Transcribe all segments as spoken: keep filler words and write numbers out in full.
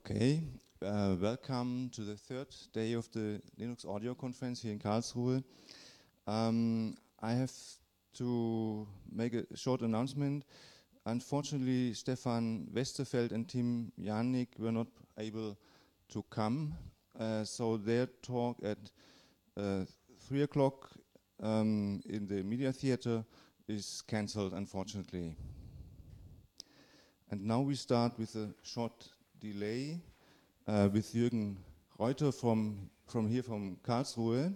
Okay, uh, welcome to the third day of the Linux Audio Conference here in Karlsruhe. Um, I have to make a short announcement. Unfortunately, Stefan Westerfeld and Tim Janik were not able to come, uh, so their talk at uh, three o'clock um, in the Media Theater is cancelled, unfortunately. And now we start with a short delay uh, with Jürgen Reuter from, from here from Karlsruhe.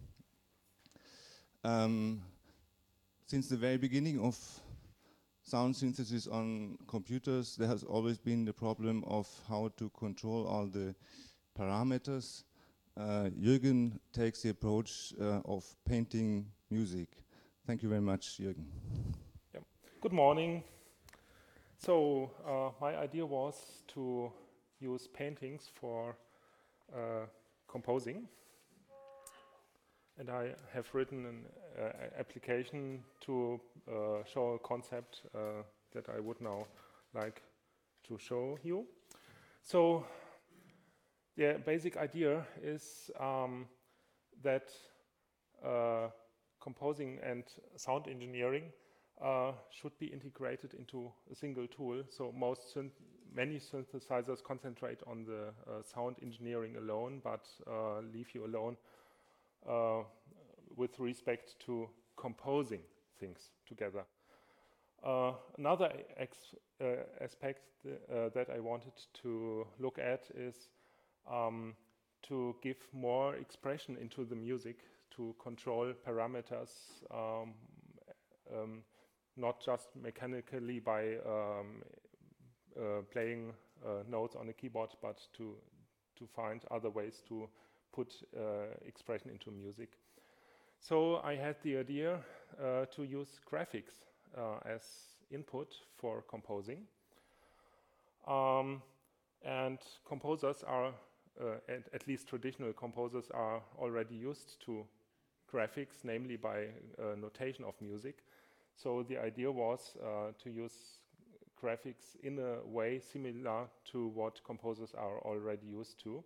Um, since the very beginning of sound synthesis on computers, there has always been the problem of how to control all the parameters. Uh, Jürgen takes the approach uh, of painting music. Thank you very much, Jürgen. Yeah. Good morning. So uh, my idea was to use paintings for uh, composing, and I have written an uh, application to uh, show a concept uh, that I would now like to show you. So the basic idea is um, that uh, composing and sound engineering uh, should be integrated into a single tool. So most synth many synthesizers concentrate on the uh, sound engineering alone, but uh, leave you alone uh, with respect to composing things together. Uh, another ex uh, aspect th uh, that I wanted to look at is um, to give more expression into the music, to control parameters, um, um, not just mechanically by um, uh, playing uh, notes on a keyboard, but to to find other ways to put uh, expression into music. So I had the idea uh, to use graphics uh, as input for composing. Um, and composers are, uh, at, at least traditional composers are already used to graphics, namely by uh, notation of music. So the idea was uh, to use graphics in a way similar to what composers are already used to.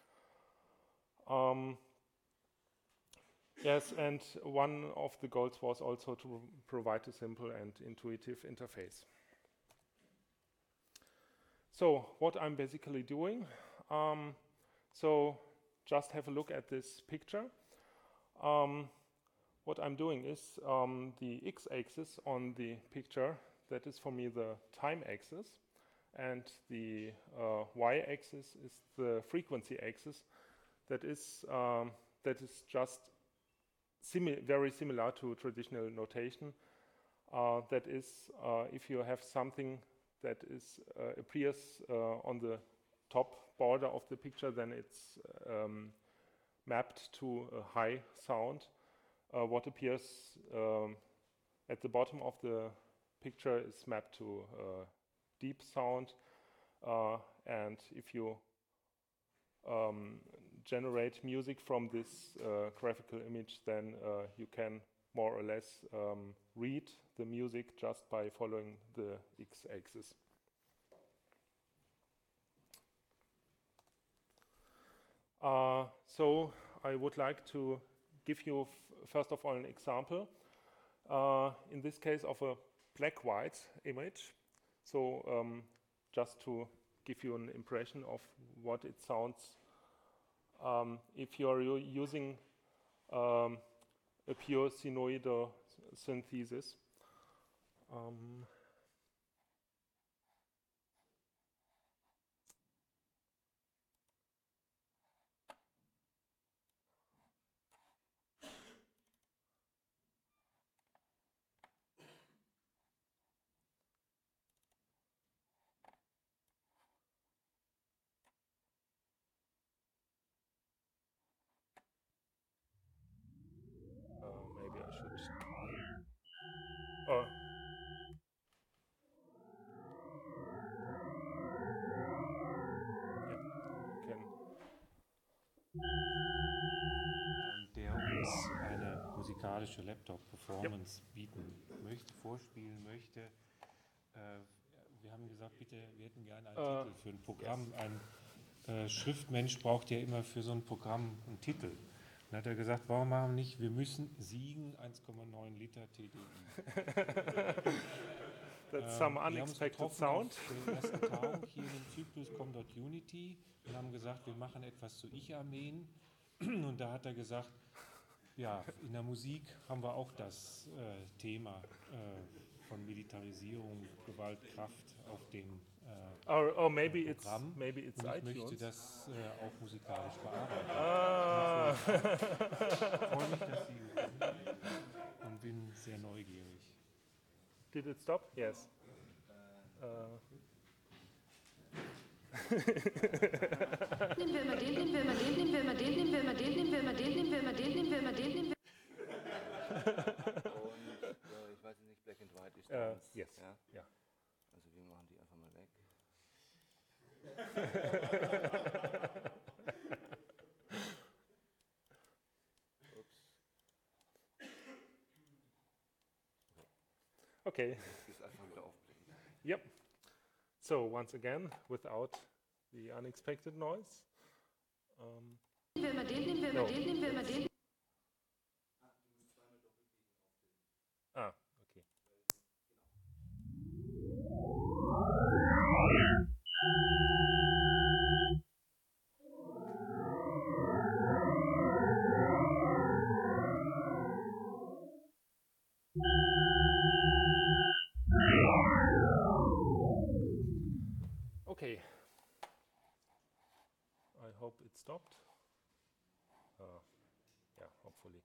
Um, yes, and one of the goals was also to provide a simple and intuitive interface. So what I'm basically doing, um, so just have a look at this picture. Um, what I'm doing is um, the x-axis on the picture, that is for me the time axis, and the uh, y-axis is the frequency axis. That is um, that is just simi very similar to traditional notation. Uh, that is, uh, if you have something that is uh, appears uh, on the top border of the picture, then it's um, mapped to a high sound. Uh, what appears um, at the bottom of the picture is mapped to uh, deep sound, uh, and if you um, generate music from this uh, graphical image, then uh, you can more or less um, read the music just by following the x-axis. Uh, so I would like to give you f first of all an example, uh, in this case of a black-white image. So um, just to give you an impression of what it sounds um, if you are using um, a pure sinusoidal synthesis. Um, uh, maybe I should. Uh, yeah, can. Der uns eine musikalische Laptop-Performance Yep. bieten möchte, vorspielen möchte. Äh, wir haben gesagt, bitte, wir hätten gerne einen Uh, Titel für ein Programm, yes. ein äh, Schriftmensch braucht ja immer für so ein Programm einen Titel. Dann hat er gesagt, warum machen wir nicht, wir müssen siegen, eins Komma neun Liter T D I. That's some Ähm, unexpected wir haben sound. uns getroffen auf der ersten Tagung hier in Zyprus, com.unity, und haben gesagt, wir machen etwas zu Ich-Armeen. Und da hat er gesagt, ja, in der Musik haben wir auch das äh, Thema äh, von Militarisierung, Gewalt, Kraft auf dem äh, Or, or maybe it's Programm. maybe it's Und ich iTunes. möchte das äh, auch musikalisch bearbeiten. Ah. Ich freue mich, dass Sie gekommen sind und bin sehr neugierig. Did it stop? Yes. Uh, Nehmen wir mal den, nehmen wir mal den, nehmen wir mal den, nehmen wir mal den, nehmen wir mal den, nehmen wir mal den, nehmen wir mal den, nehmen wir. Und äh, ich weiß nicht, Black and White ist uh, dance. yes. Ja? Yeah. Also wir machen die einfach mal weg. Ups. Okay. Jetzt einfach wieder aufbringen. Yep. So once again, without the unexpected noise. Um, Nehmen wir mal den, nehmen wir mal No. den, nehmen wir mal den. ah, okay. Okay. I hope it stopped. Uh, yeah, hopefully.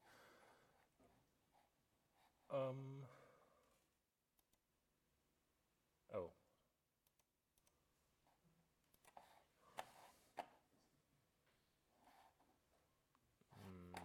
Um, oh. Mm.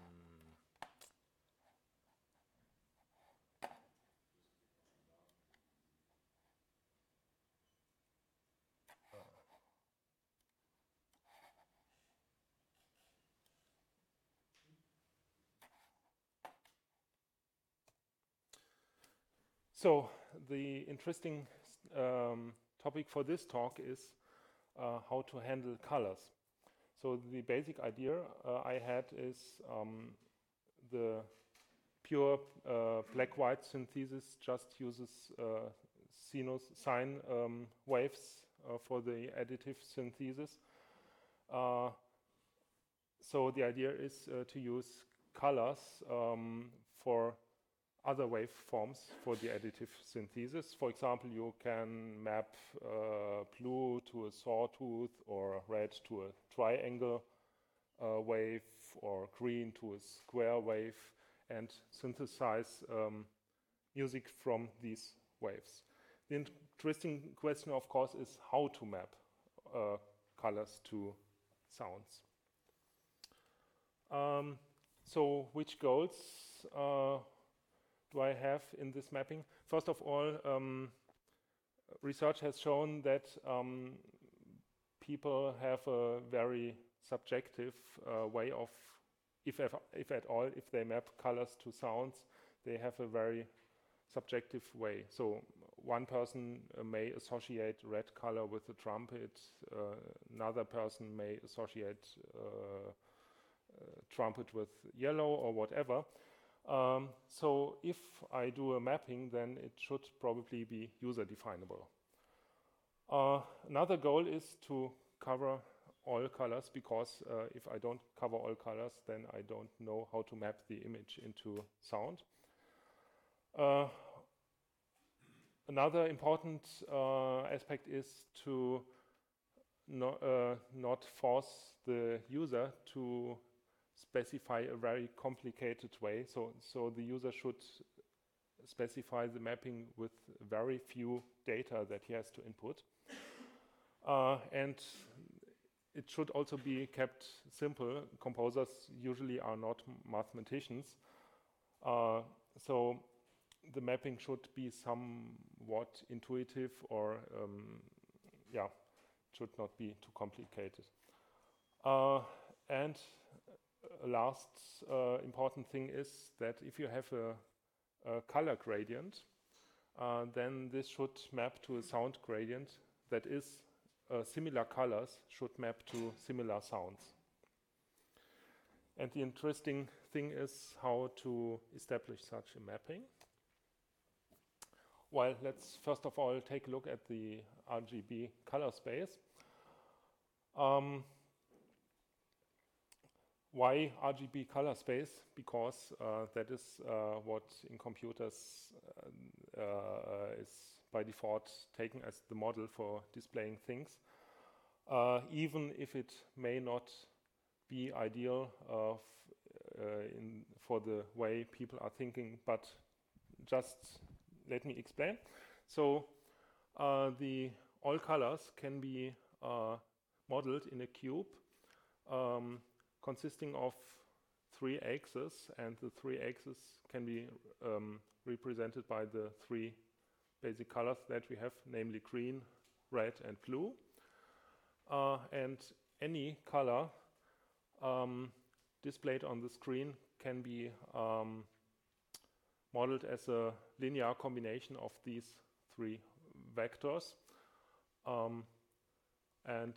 So the interesting um, topic for this talk is uh, how to handle colors. So the basic idea uh, I had is um, the pure uh, black-white synthesis just uses uh, sinus sine um, waves uh, for the additive synthesis. Uh, so the idea is uh, to use colors um, for other waveforms for the additive synthesis. For example, you can map uh, blue to a sawtooth, or red to a triangle uh, wave, or green to a square wave, and synthesize um, music from these waves. The interesting question, of course, is how to map uh, colors to sounds. Um, so which goals uh, do I have in this mapping? First of all, um, research has shown that um, people have a very subjective uh, way of, if, ever, if at all, if they map colors to sounds, they have a very subjective way. So one person uh, may associate red color with the trumpet, uh, another person may associate uh, uh, trumpet with yellow or whatever. Um, so if I do a mapping, then it should probably be user definable. Uh, another goal is to cover all colors, because uh, if I don't cover all colors, then I don't know how to map the image into sound. Uh, another important uh, aspect is to no, uh, not force the user to specify a very complicated way. So, so the user should specify the mapping with very few data that he has to input. Uh, and it should also be kept simple. Composers usually are not mathematicians. Uh, so the mapping should be somewhat intuitive, or um, yeah, should not be too complicated. Uh, and a last uh, important thing is that if you have a, a color gradient, uh, then this should map to a sound gradient that is uh, similar colors should map to similar sounds. And the interesting thing is how to establish such a mapping. Well, let's first of all take a look at the R G B color space. Um, why R G B color space? Because uh, that is uh, what in computers uh, uh, is by default taken as the model for displaying things, uh, even if it may not be ideal uh, uh, in for the way people are thinking, but just let me explain. So uh, the all colors can be uh, modeled in a cube um, consisting of three axes, and the three axes can be um, represented by the three basic colors that we have, namely green, red, and blue. Uh, and any color um, displayed on the screen can be um, modeled as a linear combination of these three vectors. Um, and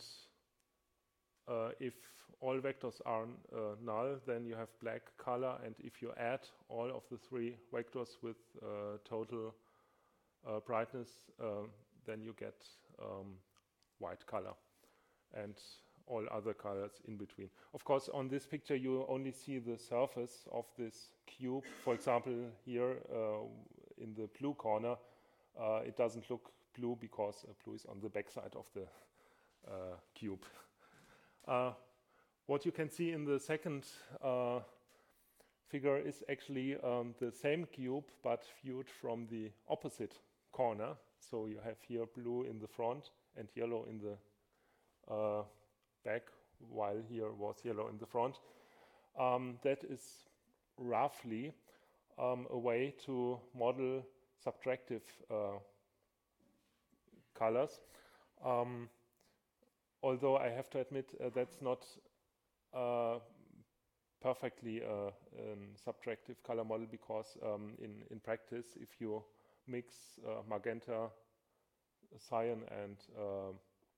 uh, if all vectors are uh, null, then you have black color, and if you add all of the three vectors with uh, total uh, brightness, uh, then you get um, white color and all other colors in between. Of course, on this picture you only see the surface of this cube. For example, here uh, in the blue corner, uh, it doesn't look blue because uh, blue is on the back side of the uh, cube. Uh, what you can see in the second uh, figure is actually um, the same cube, but viewed from the opposite corner. So you have here blue in the front and yellow in the uh, back, while here was yellow in the front. Um, that is roughly um, a way to model subtractive uh, colors. Um, although I have to admit uh, that's not uh, perfectly uh, a subtractive color model, because um, in, in practice, if you mix uh, magenta, cyan, and uh,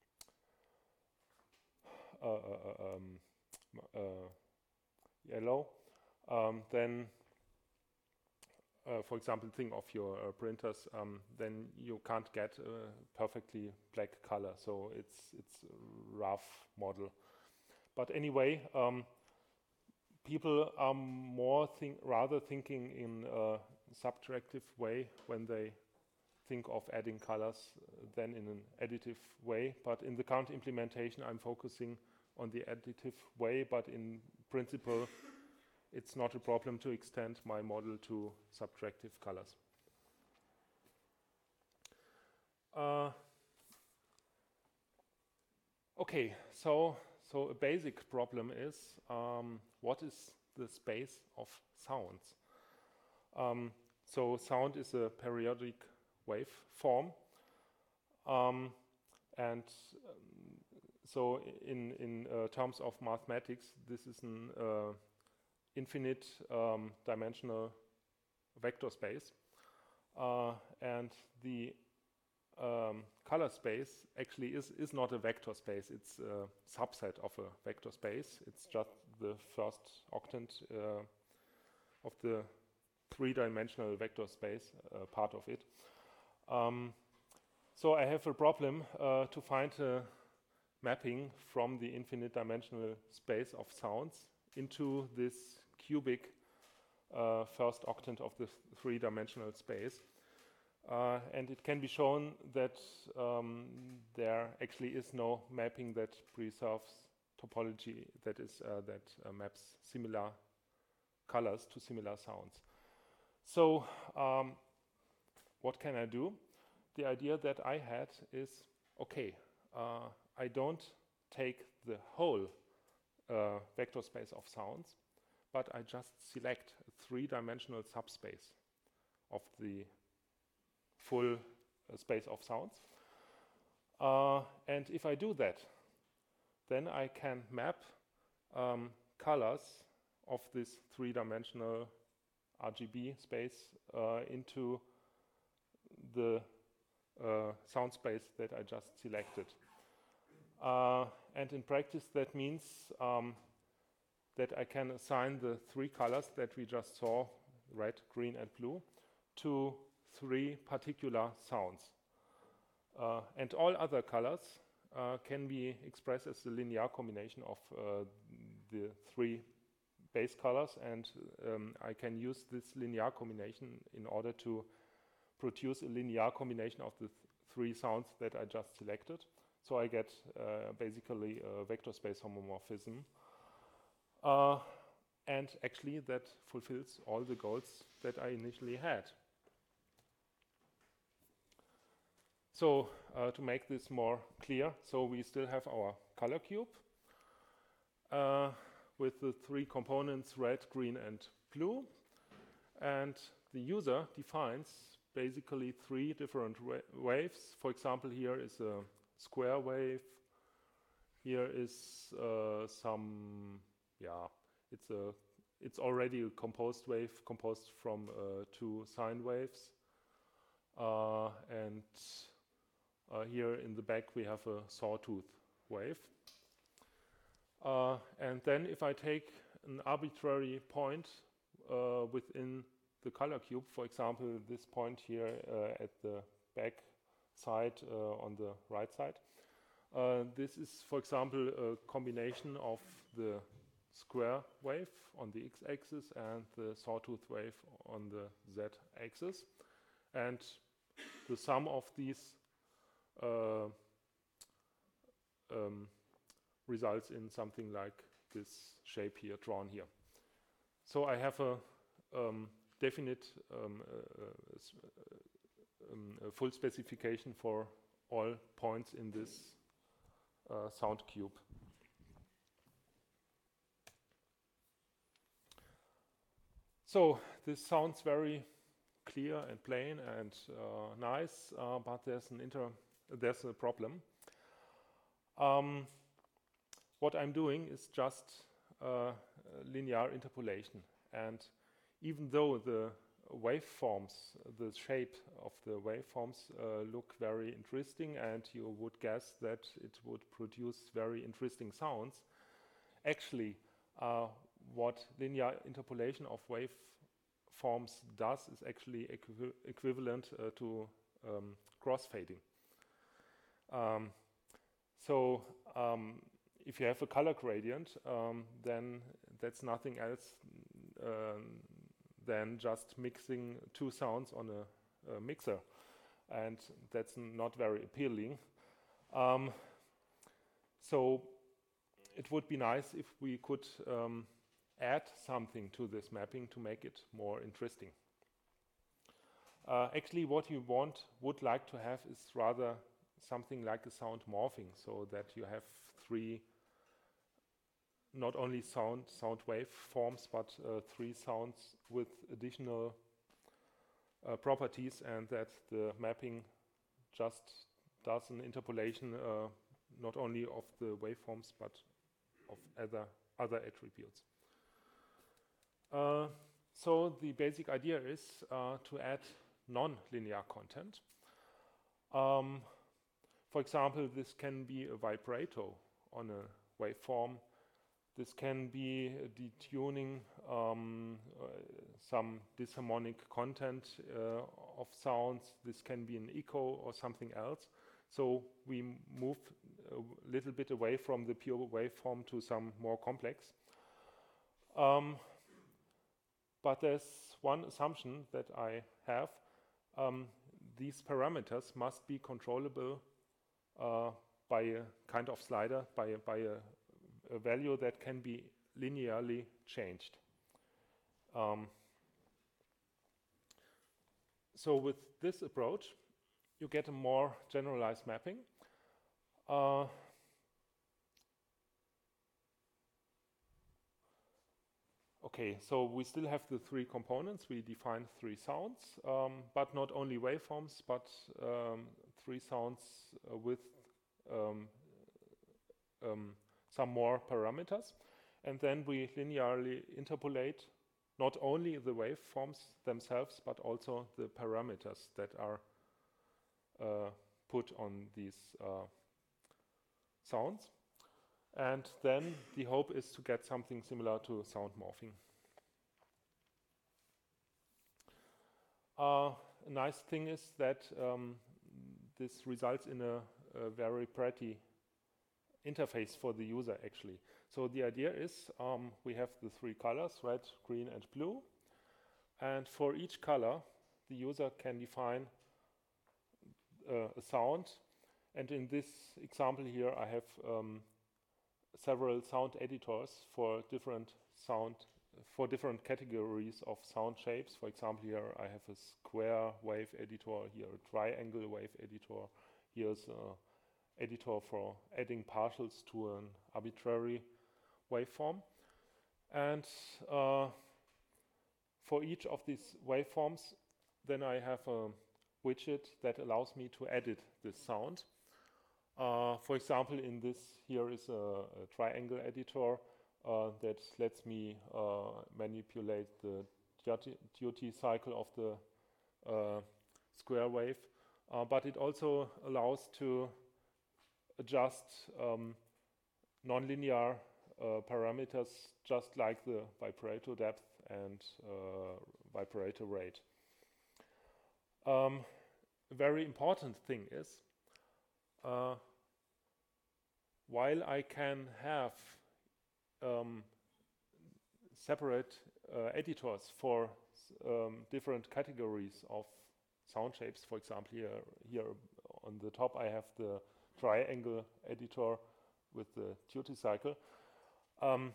Uh, uh, um, uh, yellow, um, then, uh, for example, think of your uh, printers, um, then you can't get a perfectly black color. So it's it's a rough model. But anyway, um, people are more think rather thinking in a subtractive way when they think of adding colors than in an additive way. But in the current implementation, I'm focusing on the additive way, but in principle, it's not a problem to extend my model to subtractive colors. Uh, okay, so so a basic problem is um, what is the space of sounds? Um, so sound is a periodic waveform, um, and um, so in in uh, terms of mathematics, this is an uh, infinite um, dimensional vector space, uh, and the um, color space actually is is not a vector space. It's a subset of a vector space. It's just the first octant uh, of the three-dimensional vector space, uh, part of it. Um, so I have a problem uh, to find a mapping from the infinite dimensional space of sounds into this cubic uh, first octant of the th three-dimensional space. Uh, and it can be shown that um, there actually is no mapping that preserves topology, that is, uh, that uh, maps similar colors to similar sounds. So um, what can I do? The idea that I had is, okay, uh, I don't take the whole uh, vector space of sounds, but I just select a three-dimensional subspace of the full uh, space of sounds. Uh, and if I do that, then I can map um, colors of this three-dimensional R G B space uh, into the uh, sound space that I just selected. Uh, and in practice, that means um, that I can assign the three colors that we just saw, red, green, and blue, to three particular sounds. Uh, and all other colors uh, can be expressed as the linear combination of uh, the three base colors, and um, I can use this linear combination in order to produce a linear combination of the th three sounds that I just selected. So I get uh, basically a vector space homomorphism. Uh, and actually that fulfills all the goals that I initially had. So uh, to make this more clear, so we still have our color cube uh, with the three components, red, green, and blue. And the user defines basically three different wa waves. For example, here is a square wave. Here is uh, some, yeah, it's a, it's already a composed wave composed from uh, two sine waves. Uh, and uh, here in the back we have a sawtooth wave. Uh, and then if I take an arbitrary point uh, within the color cube, for example, this point here uh, at the back side uh, on the right side, uh, this is, for example, a combination of the square wave on the x-axis and the sawtooth wave on the z-axis. And the sum of these uh, um, results in something like this shape here, drawn here. So I have a um, definite um, uh, uh, um, a full specification for all points in this uh, sound cube. So this sounds very clear and plain and uh, nice, uh, but there's an inter there's a problem. Um, what I'm doing is just uh, linear interpolation, and even though the waveforms, the shape of the waveforms uh, look very interesting, and you would guess that it would produce very interesting sounds, actually uh, what linear interpolation of waveforms does is actually equi equivalent uh, to um, crossfading. Um, so um, if you have a color gradient, um, then that's nothing else um, than just mixing two sounds on a, a mixer, and that's not very appealing. Um, so it would be nice if we could um, add something to this mapping to make it more interesting. Uh, actually, what you want, would like to have is rather something like a sound morphing, so that you have three, not only sound sound wave forms, but uh, three sounds with additional uh, properties, and that the mapping just does an interpolation uh, not only of the waveforms but of other other attributes. Uh, so the basic idea is uh, to add non-linear content. Um, for example, this can be a vibrato on a waveform. This can be detuning um, uh, some disharmonic content uh, of sounds. This can be an echo or something else. So we move a little bit away from the pure waveform to some more complex. Um, but there's one assumption that I have. Um, these parameters must be controllable uh, by a kind of slider, by a, by a a value that can be linearly changed. Um, so with this approach, you get a more generalized mapping. Uh, okay, so we still have the three components. We define three sounds, um, but not only waveforms, but um, three sounds uh, with um, um, some more parameters, and then we linearly interpolate not only the waveforms themselves but also the parameters that are uh, put on these uh, sounds. And then the hope is to get something similar to sound morphing. Uh, a nice thing is that um, this results in a, a very pretty interface for the user, actually. So the idea is um, we have the three colors, red, green, and blue. And for each color, the user can define uh, a sound. And in this example here, I have um, several sound editors for different sound, for different categories of sound shapes. For example, here I have a square wave editor, here a triangle wave editor, here's an editor for adding partials to an arbitrary waveform. And uh, for each of these waveforms, then I have a widget that allows me to edit this sound. Uh, for example, in this, here is a, a triangle editor uh, that lets me uh, manipulate the duty, duty cycle of the uh, square wave, uh, but it also allows to adjust um, nonlinear uh, parameters just like the vibrato depth and uh, vibrato rate. Um, a very important thing is uh, while I can have um, separate uh, editors for um, different categories of sound shapes, for example, here, here on the top I have the triangle editor with the duty cycle. Um,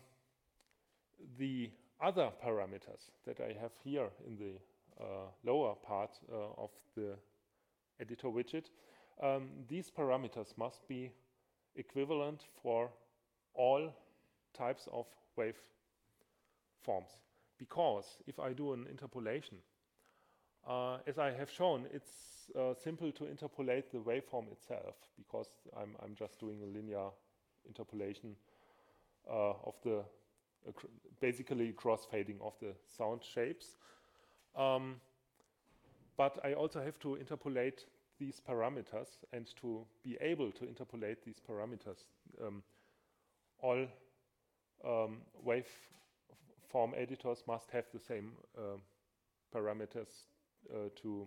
the other parameters that I have here in the uh, lower part uh, of the editor widget, um, these parameters must be equivalent for all types of wave forms. Because if I do an interpolation, uh, as I have shown, it's uh, simple to interpolate the waveform itself because I'm, I'm just doing a linear interpolation uh, of the uh, cr basically cross-fading of the sound shapes. Um, but I also have to interpolate these parameters, and to be able to interpolate these parameters, um, all um, waveform editors must have the same uh, parameters uh, to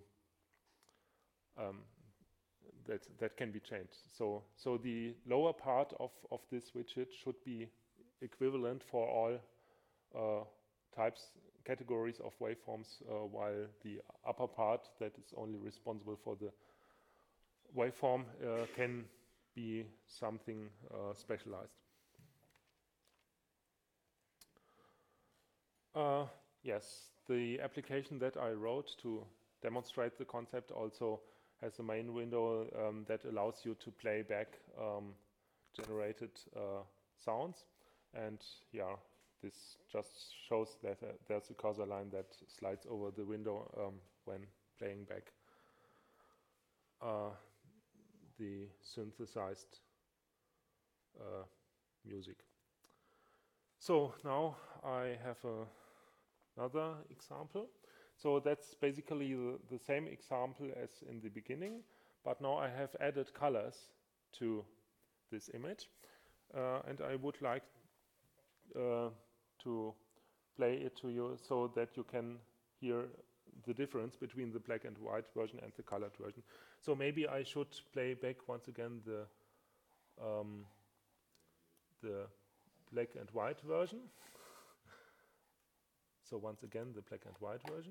um, that that can be changed. So so the lower part of of this widget should be equivalent for all uh, types categories of waveforms, uh, while the upper part that is only responsible for the waveform uh, can be something uh, specialized. Uh, yes, the application that I wrote to demonstrate the concept also has a main window um, that allows you to play back um, generated uh, sounds. And yeah, this just shows that uh, there's a cursor line that slides over the window um, when playing back uh, the synthesized uh, music. So now I have a, another example. So that's basically the, the same example as in the beginning, but now I have added colors to this image, uh, and I would like uh, to play it to you so that you can hear the difference between the black and white version and the colored version. So maybe I should play back once again the um, the black and white version. So once again the black and white version.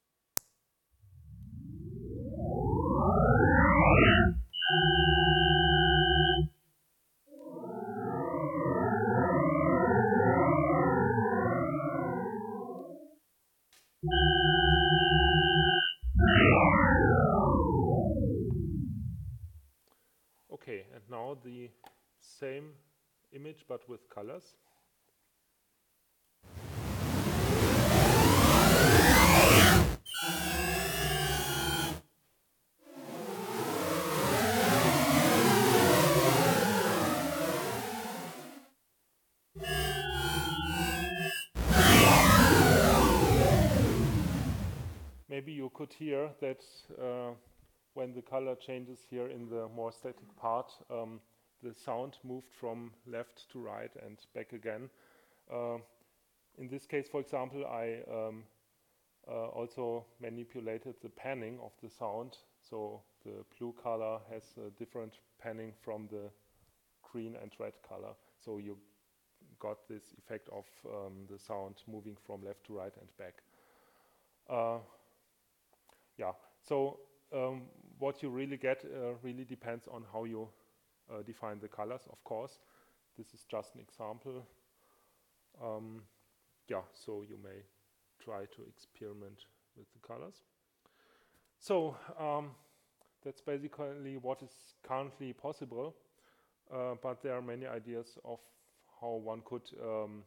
Okay, and now the same image but with colors. Maybe you could hear that uh, when the color changes here in the more static part, um, the sound moved from left to right and back again. Uh, in this case, for example, I um, uh, also manipulated the panning of the sound. So the blue color has a different panning from the green and red color. So you got this effect of um, the sound moving from left to right and back. Uh, yeah, so um, what you really get uh, really depends on how you uh, define the colors, of course. This is just an example. Um, yeah, so you may try to experiment with the colors. So um, that's basically what is currently possible, uh, but there are many ideas of how one could um,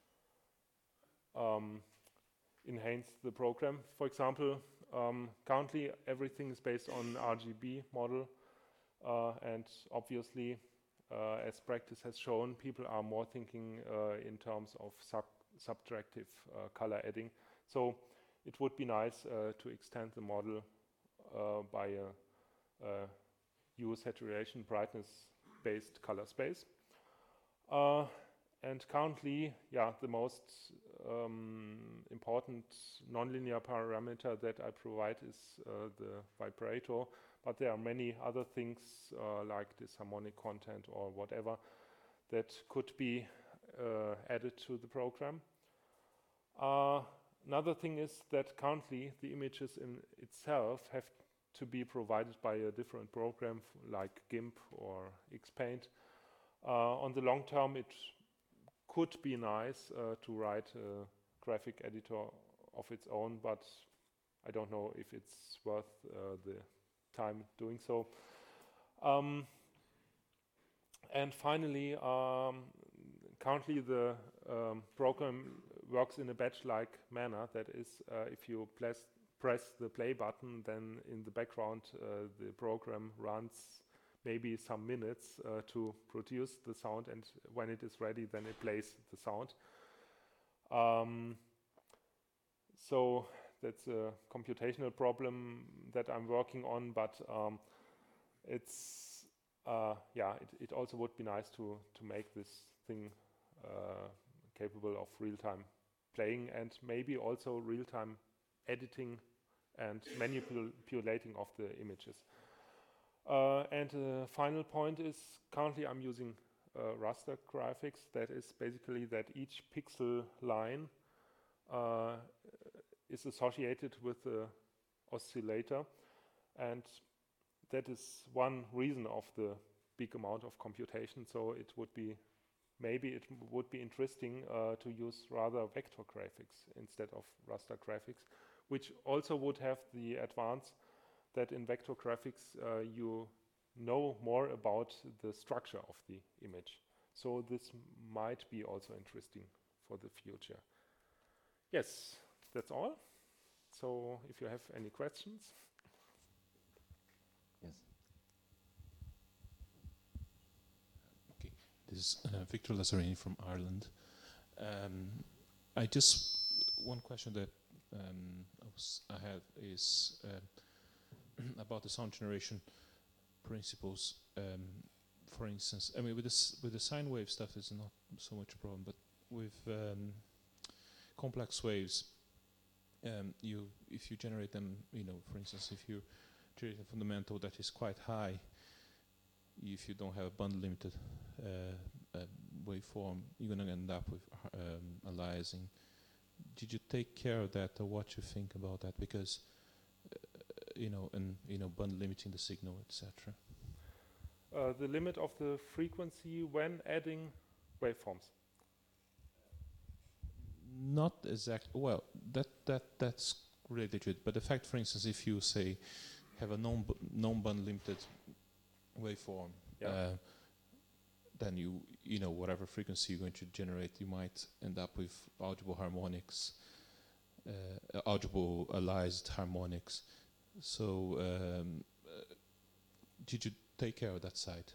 um, enhance the program. For example, um, currently everything is based on R G B model, uh, and obviously, uh, as practice has shown, people are more thinking uh, in terms of sub subtractive uh, color adding. So it would be nice uh, to extend the model uh, by a, a hue, saturation, brightness based color space. Uh, and currently, yeah, the most um, important nonlinear parameter that I provide is uh, the vibrato, but there are many other things uh, like this harmonic content or whatever that could be uh, added to the program. Uh, another thing is that currently the images in itself have to be provided by a different program like GIMP or Xpaint. Uh, on the long term, it could be nice uh, to write a graphic editor of its own, but I don't know if it's worth uh, the time doing so. Um, and finally, um, currently the um, program works in a batch-like manner. That is, uh, if you press, press the play button, then in the background uh, the program runs maybe some minutes uh, to produce the sound, and when it is ready, then it plays the sound. Um, so that's a computational problem that I'm working on, but um, it's uh, yeah, it, it also would be nice to to make this thing uh, capable of real-time playing and maybe also real-time editing and manipulating of the images. Uh, and the final point is currently I'm using uh, raster graphics. That is basically that each pixel line uh, is associated with the oscillator, and that is one reason of the big amount of computation. So it would be maybe it would be interesting uh, to use rather vector graphics instead of raster graphics, which also would have the advance that in vector graphics uh, you know more about the structure of the image. So this might be also interesting for the future. Yes, that's all. So if you have any questions. Yes. Okay, this is uh, Victor Lazzarini from Ireland. Um, I just, one question that um, I, was, I have is uh, about the sound generation principles. Um, for instance, I mean, with this with the sine wave stuff is not so much a problem, but with um, complex waves, um, you if you generate them, you know, for instance, if you generate a fundamental that is quite high, if you don't have a band limited uh, uh, waveform, you're going to end up with um, aliasing. Did you take care of that, or what you think about that? Because you know, and you know, band limiting the signal, et cetera. Uh, the limit of the frequency when adding waveforms. Not exactly. Well, that that that's related to it. But the fact, for instance, if you say have a non non band limited waveform, yeah. uh, then you you know whatever frequency you're going to generate, you might end up with audible harmonics, uh, audible aliased harmonics. So, um, uh, did you take care of that side?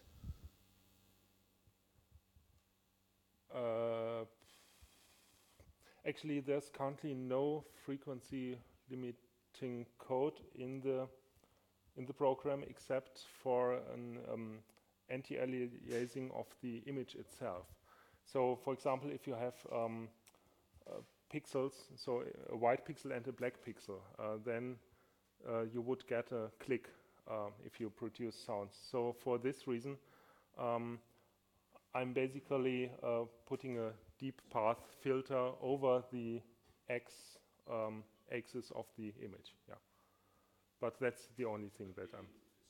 Uh, actually, there's currently no frequency limiting code in the in the program except for an um, anti-aliasing of the image itself. So, for example, if you have um, uh, pixels, so a white pixel and a black pixel, uh, then uh, you would get a click uh, if you produce sounds. So, for this reason, um, I'm basically uh, putting a deep path filter over the x um, axis of the image. Yeah, but that's the only thing that I'm.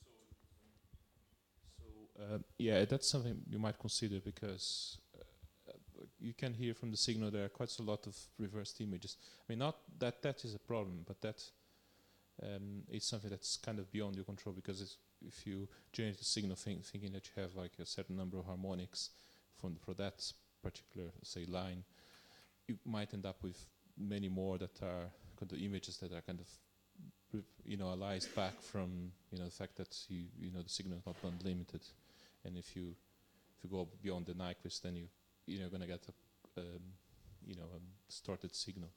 So uh, yeah, that's something you might consider, because uh, you can hear from the signal there are quite a lot of reversed images. I mean, not that that is a problem, but that um, is something that's kind of beyond your control, because it's, if you generate a signal think, thinking that you have like a certain number of harmonics from for that particular, say, line, you might end up with many more that are kind of images that are kind of, you know, aliased back from, you know, the fact that you you know the signal is not unlimited, and if you if you go beyond the Nyquist, then you you know going to get a um, you know a distorted signal.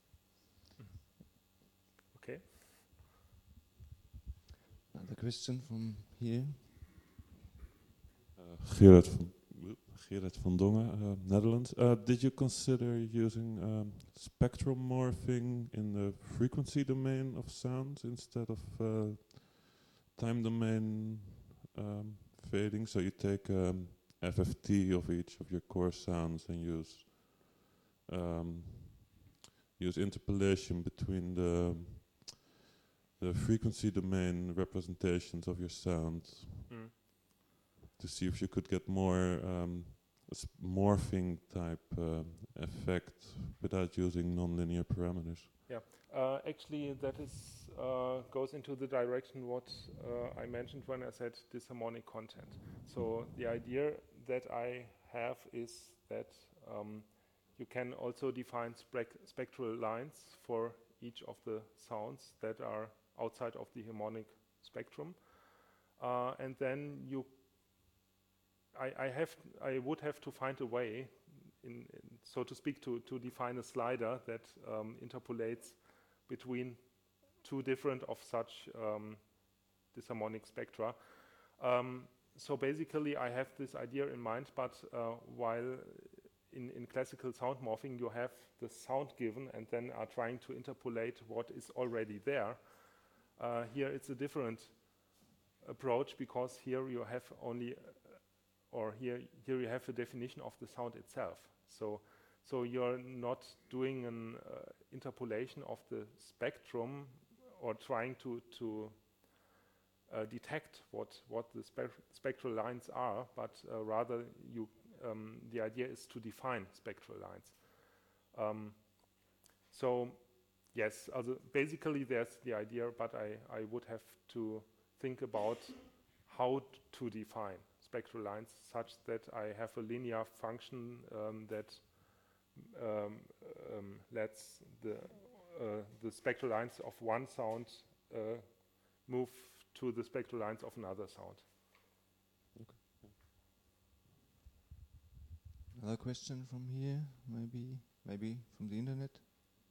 Okay. Another question from here. Uh, Gerard van Gerard van Dongen, uh, Netherlands. Uh, did you consider using um, spectral morphing in the frequency domain of sounds instead of uh, time domain um, fading? So you take um, F F T of each of your core sounds and use um, use interpolation between the the frequency domain representations of your sounds. Mm. To see if you could get more um, s- morphing type uh, effect without using nonlinear parameters. Yeah, uh, actually, that is uh, goes into the direction what uh, I mentioned when I said disharmonic content. So the idea that I have is that um, you can also define spec- spectral lines for each of the sounds that are outside of the harmonic spectrum, uh, and then you. I, I have. I would have to find a way, in, in so to speak, to to define a slider that um, interpolates between two different of such um, disharmonic spectra. Um, so basically, I have this idea in mind. But uh, while in in classical sound morphing, you have the sound given, and then are trying to interpolate what is already there. Uh, here, it's a different approach, because here you have only. Or here, here you have a definition of the sound itself. So, so you're not doing an uh, interpolation of the spectrum, or trying to to uh, detect what what the spe spectral lines are, but uh, rather you um, the idea is to define spectral lines. Um, so, yes, also basically there's the idea, but I I would have to think about how t to define spectral lines such that I have a linear function um, that um, um, lets the uh, the spectral lines of one sound uh, move to the spectral lines of another sound. Okay. Another question from here, maybe, maybe from the internet.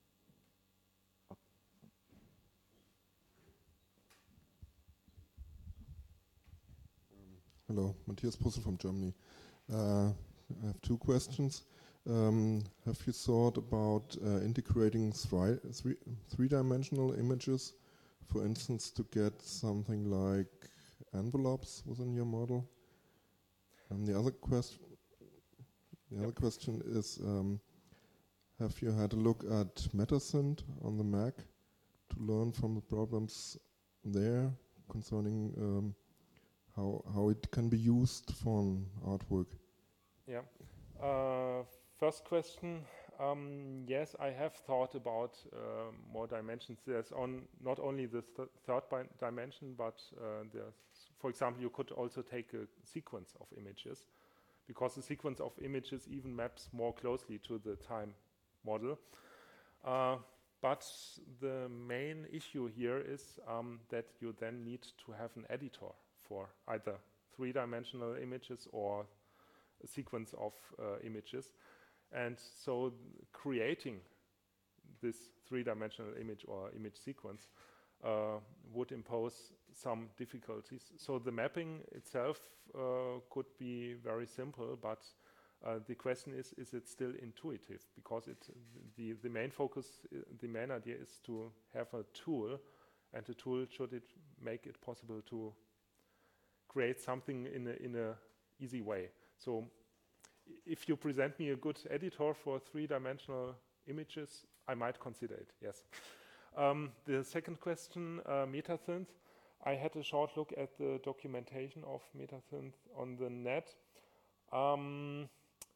Hello, Matthias Pussel from Germany. Uh, I have two questions. Um, have you thought about uh, integrating three, three, three-dimensional images, for instance, to get something like envelopes within your model? And the other question, the Yep. other question is, um, have you had a look at Metasynth on the Mac to learn from the problems there concerning um, How, how it can be used for an artwork? Yeah. Uh, first question. Um, yes, I have thought about uh, more dimensions. There's on not only the th third dimension, but uh, there's, for example, you could also take a sequence of images, because the sequence of images even maps more closely to the time model. Uh, but the main issue here is um, that you then need to have an editor for either three-dimensional images or a sequence of uh, images. And so creating this three-dimensional image or image sequence uh, would impose some difficulties. So the mapping itself uh, could be very simple, but uh, the question is, is it still intuitive? Because it, the, the main focus, uh, the main idea is to have a tool, and the tool should it make it possible to create something in a, in a easy way. So if you present me a good editor for three-dimensional images, I might consider it, yes. Um, the second question, uh, MetaSynth. I had a short look at the documentation of MetaSynth on the net. Um,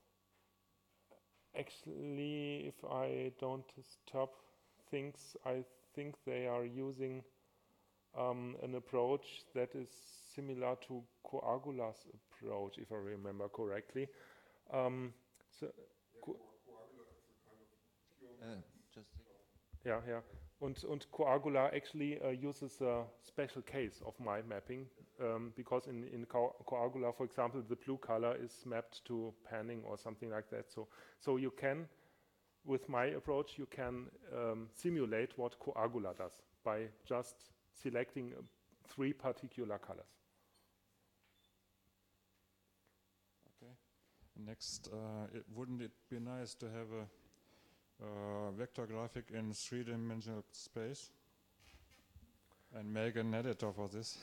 actually, if I don't disturb things, I think they are using um, an approach that is similar to Coagula's approach, if I remember correctly. Um, so, co Uh, just yeah, yeah. Und, und Coagula actually uh, uses a special case of my mapping um, because in, in Co Coagula, for example, the blue color is mapped to panning or something like that. So, so you can, with my approach, you can um, simulate what Coagula does by just selecting uh, three particular colors. Okay. Next, uh, it, wouldn't it be nice to have a uh, vector graphic in three-dimensional space and make an editor for this?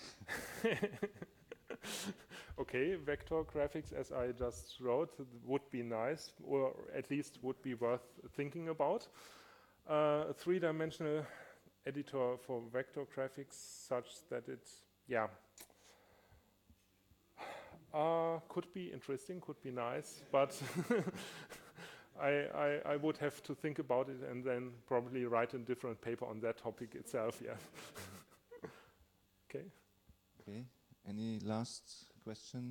Okay, vector graphics, as I just wrote, would be nice, or at least would be worth thinking about. Uh, a three-dimensional editor for vector graphics, such that it, yeah, uh, could be interesting, could be nice, but I, I, I would have to think about it and then probably write a different paper on that topic itself, yeah. Okay. Okay. Any last question?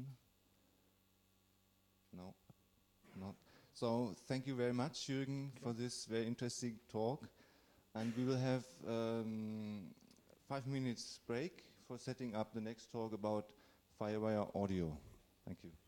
No, not. So thank you very much, Jürgen, for this very interesting talk. And we will have um, five minutes break for setting up the next talk about Firewire audio. Thank you.